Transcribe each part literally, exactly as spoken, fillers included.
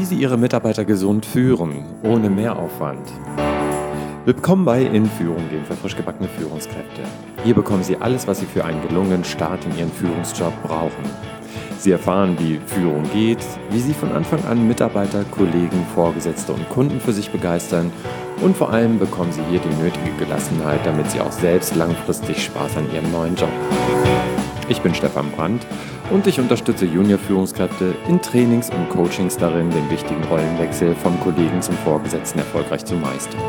Sie Ihre Mitarbeiter gesund führen, ohne Mehraufwand. Willkommen bei In Führung gehen für frisch gebackene Führungskräfte. Hier bekommen Sie alles, was Sie für einen gelungenen Start in Ihren Führungsjob brauchen. Sie erfahren, wie Führung geht, wie Sie von Anfang an Mitarbeiter, Kollegen, Vorgesetzte und Kunden für sich begeistern und vor allem bekommen Sie hier die nötige Gelassenheit, damit Sie auch selbst langfristig Spaß an Ihrem neuen Job haben. Ich bin Stefan Brandt und ich unterstütze Junior-Führungskräfte in Trainings und Coachings darin, den wichtigen Rollenwechsel vom Kollegen zum Vorgesetzten erfolgreich zu meistern.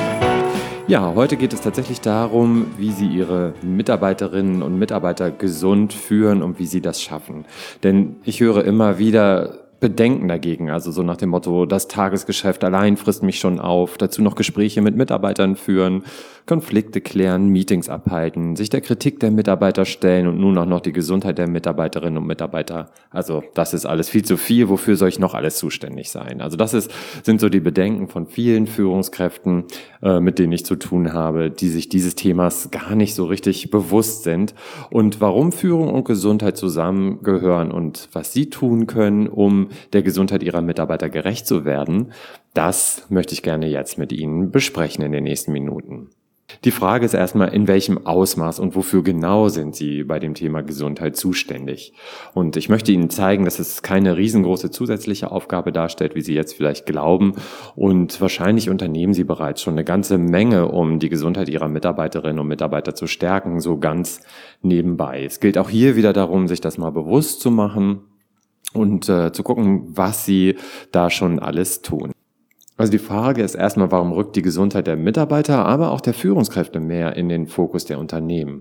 Ja, heute geht es tatsächlich darum, wie Sie Ihre Mitarbeiterinnen und Mitarbeiter gesund führen und wie Sie das schaffen. Denn ich höre immer wieder Bedenken dagegen, also so nach dem Motto, das Tagesgeschäft allein frisst mich schon auf, dazu noch Gespräche mit Mitarbeitern führen, Konflikte klären, Meetings abhalten, sich der Kritik der Mitarbeiter stellen und nun auch noch die Gesundheit der Mitarbeiterinnen und Mitarbeiter. Also das ist alles viel zu viel, wofür soll ich noch alles zuständig sein? Also das ist, sind so die Bedenken von vielen Führungskräften, äh, mit denen ich zu tun habe, die sich dieses Themas gar nicht so richtig bewusst sind und warum Führung und Gesundheit zusammengehören und was sie tun können, um der Gesundheit ihrer Mitarbeiter gerecht zu werden, das möchte ich gerne jetzt mit Ihnen besprechen in den nächsten Minuten. Die Frage ist erstmal, in welchem Ausmaß und wofür genau sind Sie bei dem Thema Gesundheit zuständig? Und ich möchte Ihnen zeigen, dass es keine riesengroße zusätzliche Aufgabe darstellt, wie Sie jetzt vielleicht glauben. Und wahrscheinlich unternehmen Sie bereits schon eine ganze Menge, um die Gesundheit Ihrer Mitarbeiterinnen und Mitarbeiter zu stärken, so ganz nebenbei. Es gilt auch hier wieder darum, sich das mal bewusst zu machen und äh, zu gucken, was Sie da schon alles tun. Also die Frage ist erstmal, warum rückt die Gesundheit der Mitarbeiter, aber auch der Führungskräfte mehr in den Fokus der Unternehmen?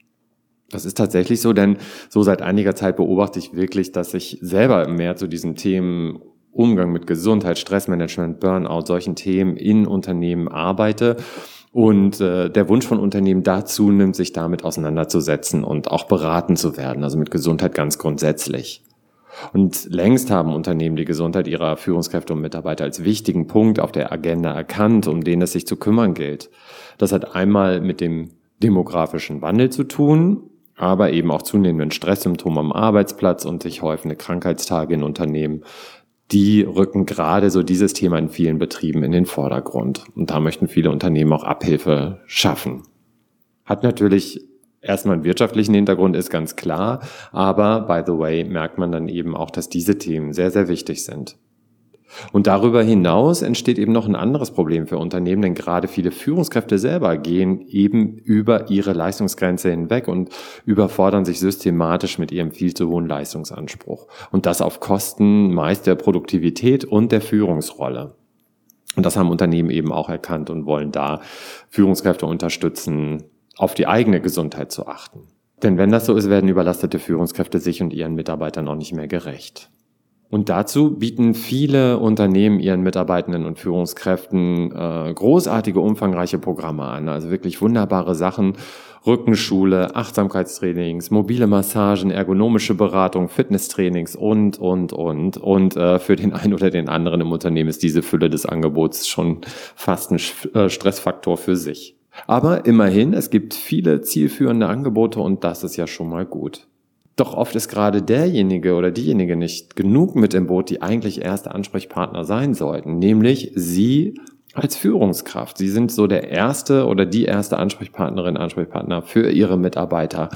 Das ist tatsächlich so, denn so seit einiger Zeit beobachte ich wirklich, dass ich selber mehr zu diesen Themen Umgang mit Gesundheit, Stressmanagement, Burnout, solchen Themen in Unternehmen arbeite. Und äh, der Wunsch von Unternehmen dazu nimmt, sich damit auseinanderzusetzen und auch beraten zu werden, also mit Gesundheit ganz grundsätzlich. Und längst haben Unternehmen die Gesundheit ihrer Führungskräfte und Mitarbeiter als wichtigen Punkt auf der Agenda erkannt, um den es sich zu kümmern gilt. Das hat einmal mit dem demografischen Wandel zu tun, aber eben auch zunehmenden Stresssymptomen am Arbeitsplatz und sich häufende Krankheitstage in Unternehmen. Die rücken gerade so dieses Thema in vielen Betrieben in den Vordergrund. Und da möchten viele Unternehmen auch Abhilfe schaffen. Hat natürlich erstmal einen wirtschaftlichen Hintergrund, ist ganz klar, aber by the way merkt man dann eben auch, dass diese Themen sehr, sehr wichtig sind. Und darüber hinaus entsteht eben noch ein anderes Problem für Unternehmen, denn gerade viele Führungskräfte selber gehen eben über ihre Leistungsgrenze hinweg und überfordern sich systematisch mit ihrem viel zu hohen Leistungsanspruch. Und das auf Kosten meist der Produktivität und der Führungsrolle. Und das haben Unternehmen eben auch erkannt und wollen da Führungskräfte unterstützen, auf die eigene Gesundheit zu achten. Denn wenn das so ist, werden überlastete Führungskräfte sich und ihren Mitarbeitern auch nicht mehr gerecht. Und dazu bieten viele Unternehmen ihren Mitarbeitenden und Führungskräften äh, großartige, umfangreiche Programme an. Also wirklich wunderbare Sachen. Rückenschule, Achtsamkeitstrainings, mobile Massagen, ergonomische Beratung, Fitnesstrainings und, und, und. Und äh, für den einen oder den anderen im Unternehmen ist diese Fülle des Angebots schon fast ein äh, Stressfaktor für sich. Aber immerhin, es gibt viele zielführende Angebote und das ist ja schon mal gut. Doch oft ist gerade derjenige oder diejenige nicht genug mit im Boot, die eigentlich erste Ansprechpartner sein sollten, nämlich Sie als Führungskraft. Sie sind so der erste oder die erste Ansprechpartnerin, Ansprechpartner für Ihre Mitarbeiter,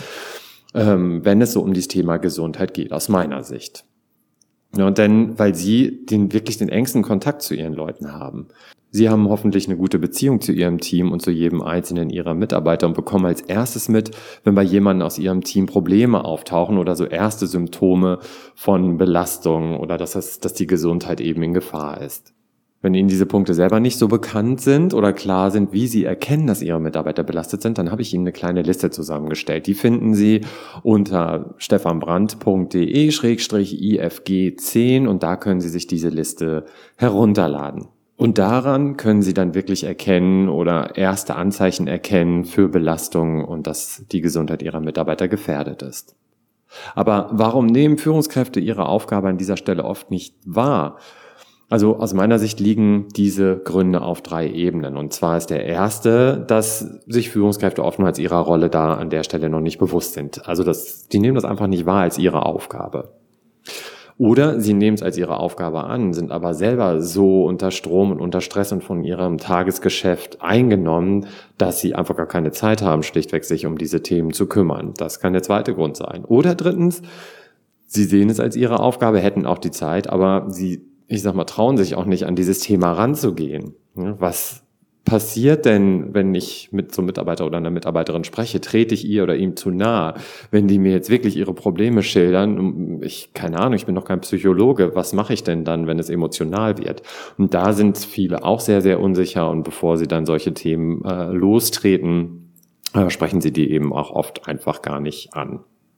ähm, wenn es so um das Thema Gesundheit geht, aus meiner Sicht. Ja, und denn, weil Sie den wirklich den engsten Kontakt zu Ihren Leuten haben. Sie haben hoffentlich eine gute Beziehung zu Ihrem Team und zu jedem einzelnen Ihrer Mitarbeiter und bekommen als erstes mit, wenn bei jemandem aus Ihrem Team Probleme auftauchen oder so erste Symptome von Belastung oder dass, das, dass die Gesundheit eben in Gefahr ist. Wenn Ihnen diese Punkte selber nicht so bekannt sind oder klar sind, wie Sie erkennen, dass Ihre Mitarbeiter belastet sind, dann habe ich Ihnen eine kleine Liste zusammengestellt. Die finden Sie unter stefanbrandt punkt de schrägstrich I F G zehn und da können Sie sich diese Liste herunterladen. Und daran können Sie dann wirklich erkennen oder erste Anzeichen erkennen für Belastungen und dass die Gesundheit Ihrer Mitarbeiter gefährdet ist. Aber warum nehmen Führungskräfte ihre Aufgabe an dieser Stelle oft nicht wahr? Also aus meiner Sicht liegen diese Gründe auf drei Ebenen. Und zwar ist der erste, dass sich Führungskräfte oftmals ihrer Rolle da an der Stelle noch nicht bewusst sind. Also das, die nehmen das einfach nicht wahr als ihre Aufgabe. Oder sie nehmen es als ihre Aufgabe an, sind aber selber so unter Strom und unter Stress und von ihrem Tagesgeschäft eingenommen, dass sie einfach gar keine Zeit haben, schlichtweg sich um diese Themen zu kümmern. Das kann der zweite Grund sein. Oder drittens, sie sehen es als ihre Aufgabe, hätten auch die Zeit, aber sie, ich sag mal, trauen sich auch nicht, an dieses Thema ranzugehen. Was passiert denn, wenn ich mit so einem Mitarbeiter oder einer Mitarbeiterin spreche? Trete ich ihr oder ihm zu nahe? Wenn die mir jetzt wirklich ihre Probleme schildern, ich, keine Ahnung, ich bin doch kein Psychologe, was mache ich denn dann, wenn es emotional wird? Und da sind viele auch sehr, sehr unsicher und bevor sie dann solche Themen äh, lostreten, äh, sprechen sie die eben auch oft einfach gar nicht an.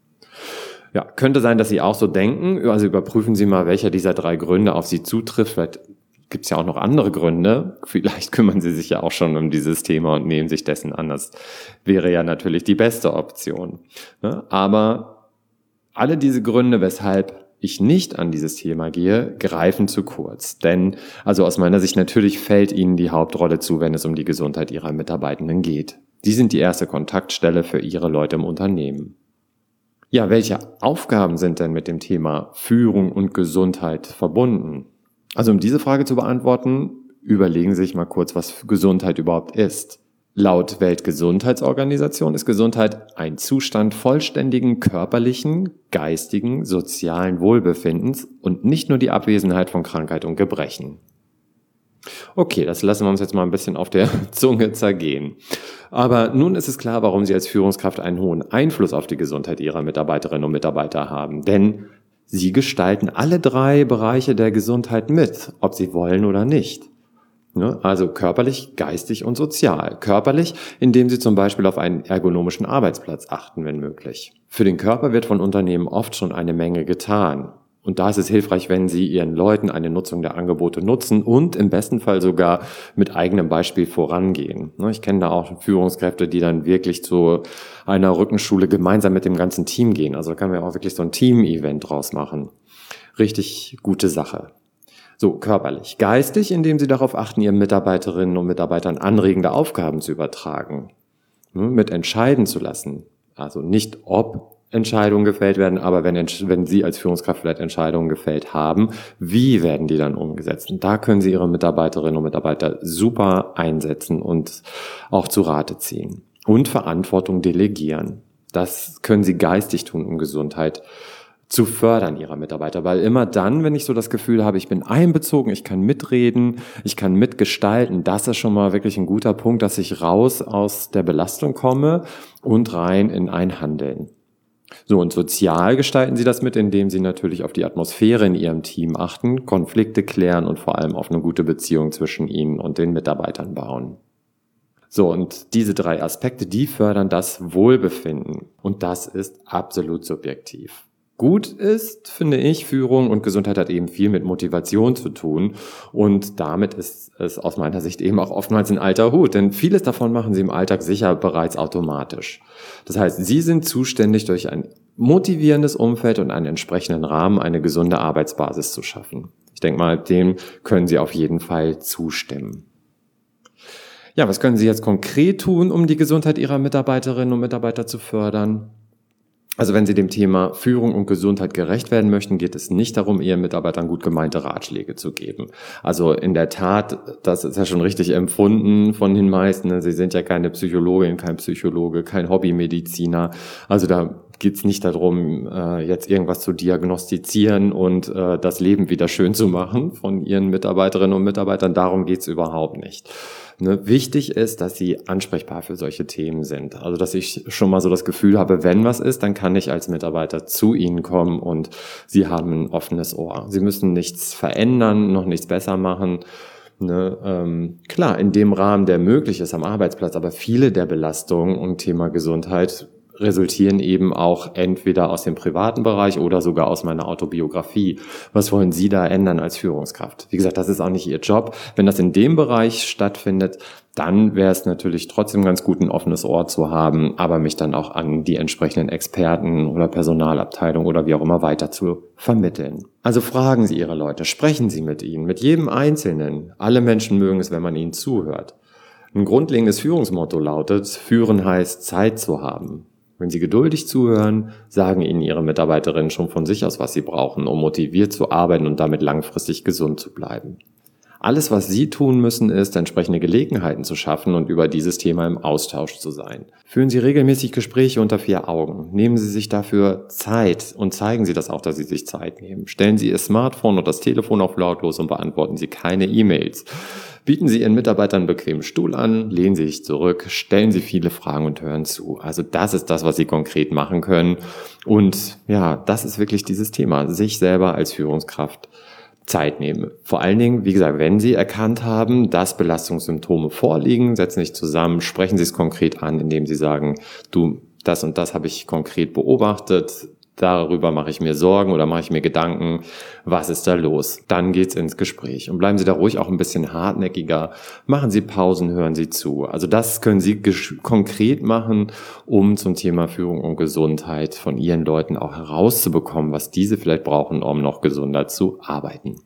Ja, könnte sein, dass Sie auch so denken, also überprüfen Sie mal, welcher dieser drei Gründe auf Sie zutrifft. Vielleicht gibt es ja auch noch andere Gründe. Vielleicht kümmern Sie sich ja auch schon um dieses Thema und nehmen sich dessen an. Das wäre ja natürlich die beste Option. Aber alle diese Gründe, weshalb ich nicht an dieses Thema gehe, greifen zu kurz. Denn, also aus meiner Sicht, natürlich fällt Ihnen die Hauptrolle zu, wenn es um die Gesundheit Ihrer Mitarbeitenden geht. Die sind die erste Kontaktstelle für Ihre Leute im Unternehmen. Ja, welche Aufgaben sind denn mit dem Thema Führung und Gesundheit verbunden? Also um diese Frage zu beantworten, überlegen Sie sich mal kurz, was Gesundheit überhaupt ist. Laut Weltgesundheitsorganisation ist Gesundheit ein Zustand vollständigen körperlichen, geistigen, sozialen Wohlbefindens und nicht nur die Abwesenheit von Krankheit und Gebrechen. Okay, das lassen wir uns jetzt mal ein bisschen auf der Zunge zergehen. Aber nun ist es klar, warum Sie als Führungskraft einen hohen Einfluss auf die Gesundheit Ihrer Mitarbeiterinnen und Mitarbeiter haben. Denn Sie gestalten alle drei Bereiche der Gesundheit mit, ob Sie wollen oder nicht. Also körperlich, geistig und sozial. Körperlich, indem Sie zum Beispiel auf einen ergonomischen Arbeitsplatz achten, wenn möglich. Für den Körper wird von Unternehmen oft schon eine Menge getan. Und da ist es hilfreich, wenn Sie Ihren Leuten eine Nutzung der Angebote nutzen und im besten Fall sogar mit eigenem Beispiel vorangehen. Ich kenne da auch Führungskräfte, die dann wirklich zu einer Rückenschule gemeinsam mit dem ganzen Team gehen. Also da kann man auch wirklich so ein Team-Event draus machen. Richtig gute Sache. So, körperlich. Geistig, indem Sie darauf achten, Ihren Mitarbeiterinnen und Mitarbeitern anregende Aufgaben zu übertragen. Mit entscheiden zu lassen. Also nicht ob Entscheidungen gefällt werden, aber wenn, wenn Sie als Führungskraft vielleicht Entscheidungen gefällt haben, wie werden die dann umgesetzt? Und da können Sie Ihre Mitarbeiterinnen und Mitarbeiter super einsetzen und auch zu Rate ziehen. Und Verantwortung delegieren. Das können Sie geistig tun, um Gesundheit zu fördern Ihrer Mitarbeiter. Weil immer dann, wenn ich so das Gefühl habe, ich bin einbezogen, ich kann mitreden, ich kann mitgestalten, das ist schon mal wirklich ein guter Punkt, dass ich raus aus der Belastung komme und rein in ein Handeln. So, und sozial gestalten Sie das mit, indem Sie natürlich auf die Atmosphäre in Ihrem Team achten, Konflikte klären und vor allem auf eine gute Beziehung zwischen Ihnen und den Mitarbeitern bauen. So, und diese drei Aspekte, die fördern das Wohlbefinden. Und das ist absolut subjektiv. Gut ist, finde ich, Führung und Gesundheit hat eben viel mit Motivation zu tun und damit ist es aus meiner Sicht eben auch oftmals ein alter Hut, denn vieles davon machen Sie im Alltag sicher bereits automatisch. Das heißt, Sie sind zuständig, durch ein motivierendes Umfeld und einen entsprechenden Rahmen eine gesunde Arbeitsbasis zu schaffen. Ich denke mal, dem können Sie auf jeden Fall zustimmen. Ja, was können Sie jetzt konkret tun, um die Gesundheit Ihrer Mitarbeiterinnen und Mitarbeiter zu fördern? Also wenn Sie dem Thema Führung und Gesundheit gerecht werden möchten, geht es nicht darum, Ihren Mitarbeitern gut gemeinte Ratschläge zu geben. Also in der Tat, das ist ja schon richtig empfunden von den meisten. Sie sind ja keine Psychologin, kein Psychologe, kein Hobbymediziner. Also da geht es nicht darum, jetzt irgendwas zu diagnostizieren und das Leben wieder schön zu machen von Ihren Mitarbeiterinnen und Mitarbeitern. Darum geht es überhaupt nicht. Ne, wichtig ist, dass Sie ansprechbar für solche Themen sind. Also, dass ich schon mal so das Gefühl habe, wenn was ist, dann kann ich als Mitarbeiter zu Ihnen kommen und Sie haben ein offenes Ohr. Sie müssen nichts verändern, noch nichts besser machen. Ne, ähm, klar, in dem Rahmen, der möglich ist am Arbeitsplatz, aber viele der Belastungen um Thema Gesundheit resultieren eben auch entweder aus dem privaten Bereich oder sogar aus meiner Autobiografie. Was wollen Sie da ändern als Führungskraft? Wie gesagt, das ist auch nicht Ihr Job. Wenn das in dem Bereich stattfindet, dann wäre es natürlich trotzdem ganz gut, ein offenes Ohr zu haben, aber mich dann auch an die entsprechenden Experten oder Personalabteilung oder wie auch immer weiter zu vermitteln. Also fragen Sie Ihre Leute, sprechen Sie mit ihnen, mit jedem Einzelnen. Alle Menschen mögen es, wenn man ihnen zuhört. Ein grundlegendes Führungsmotto lautet, führen heißt Zeit zu haben. Wenn Sie geduldig zuhören, sagen Ihnen Ihre Mitarbeiterinnen schon von sich aus, was sie brauchen, um motiviert zu arbeiten und damit langfristig gesund zu bleiben. Alles, was Sie tun müssen, ist, entsprechende Gelegenheiten zu schaffen und über dieses Thema im Austausch zu sein. Führen Sie regelmäßig Gespräche unter vier Augen. Nehmen Sie sich dafür Zeit und zeigen Sie das auch, dass Sie sich Zeit nehmen. Stellen Sie Ihr Smartphone und das Telefon auf lautlos und beantworten Sie keine E-Mails. Bieten Sie Ihren Mitarbeitern einen bequemen Stuhl an, lehnen Sie sich zurück, stellen Sie viele Fragen und hören zu. Also das ist das, was Sie konkret machen können. Und ja, das ist wirklich dieses Thema, sich selber als Führungskraft Zeit nehmen. Vor allen Dingen, wie gesagt, wenn Sie erkannt haben, dass Belastungssymptome vorliegen, setzen Sie sich zusammen, sprechen Sie es konkret an, indem Sie sagen, du, das und das habe ich konkret beobachtet, darüber mache ich mir Sorgen oder mache ich mir Gedanken, was ist da los? Dann geht's ins Gespräch und bleiben Sie da ruhig auch ein bisschen hartnäckiger, machen Sie Pausen, hören Sie zu. Also das können Sie gesch- konkret machen, um zum Thema Führung und Gesundheit von Ihren Leuten auch herauszubekommen, was diese vielleicht brauchen, um noch gesunder zu arbeiten.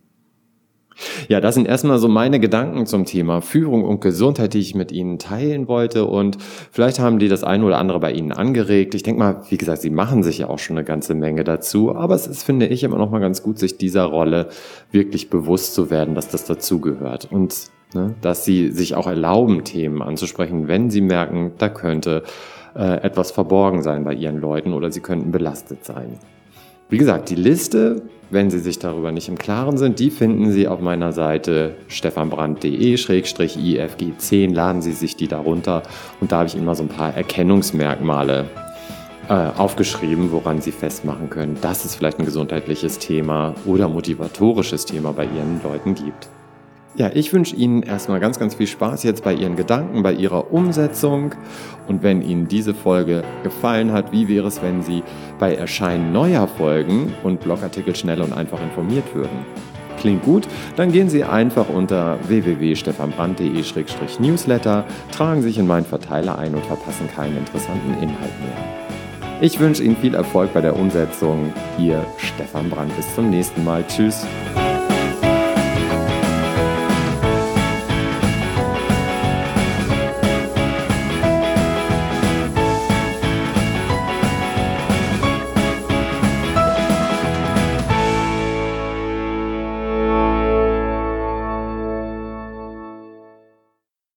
Ja, das sind erstmal so meine Gedanken zum Thema Führung und Gesundheit, die ich mit Ihnen teilen wollte, und vielleicht haben die das eine oder andere bei Ihnen angeregt. Ich denke mal, wie gesagt, Sie machen sich ja auch schon eine ganze Menge dazu, aber es ist, finde ich, immer noch mal ganz gut, sich dieser Rolle wirklich bewusst zu werden, dass das dazugehört und ne, dass Sie sich auch erlauben, Themen anzusprechen, wenn Sie merken, da könnte äh, etwas verborgen sein bei Ihren Leuten oder Sie könnten belastet sein. Wie gesagt, die Liste, wenn Sie sich darüber nicht im Klaren sind, die finden Sie auf meiner Seite stefanbrand.de schrägstrich I F G zehn. Laden Sie sich die darunter und da habe ich immer so ein paar Erkennungsmerkmale äh, aufgeschrieben, woran Sie festmachen können, dass es vielleicht ein gesundheitliches Thema oder motivatorisches Thema bei Ihren Leuten gibt. Ja, ich wünsche Ihnen erstmal ganz, ganz viel Spaß jetzt bei Ihren Gedanken, bei Ihrer Umsetzung. Und wenn Ihnen diese Folge gefallen hat, wie wäre es, wenn Sie bei Erscheinen neuer Folgen und Blogartikel schnell und einfach informiert würden? Klingt gut? Dann gehen Sie einfach unter w w w punkt stefanbrand.de schrägstrich newsletter, tragen sich in meinen Verteiler ein und verpassen keinen interessanten Inhalt mehr. Ich wünsche Ihnen viel Erfolg bei der Umsetzung. Ihr Stefan Brand. Bis zum nächsten Mal. Tschüss.